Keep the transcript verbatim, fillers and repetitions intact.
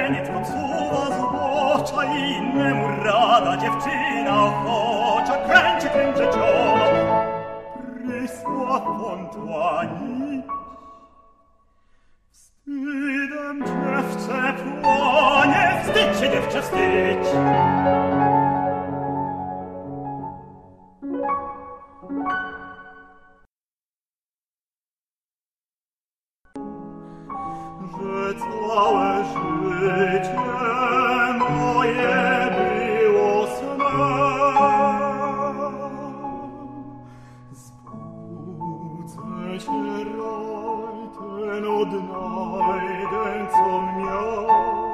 dziewczeniec podsuwa złocza i innemu rada dziewczyna ochocza kręci, kręci ciolo. Prysła wątła nić. Wstydem dziewczę płonie, wstydź się dziewczę, wstydź. Że całe życie moje było snem. Zbudzę się raj ten odnajdę, co miał.